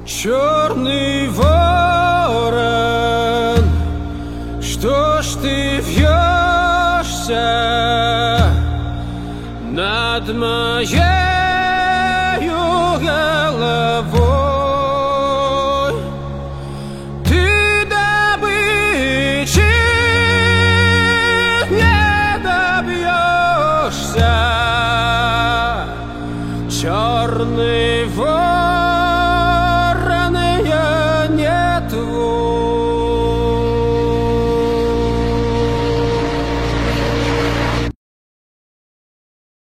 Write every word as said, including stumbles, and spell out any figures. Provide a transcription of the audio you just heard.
Черный ворон, что ж ты вьешься над моей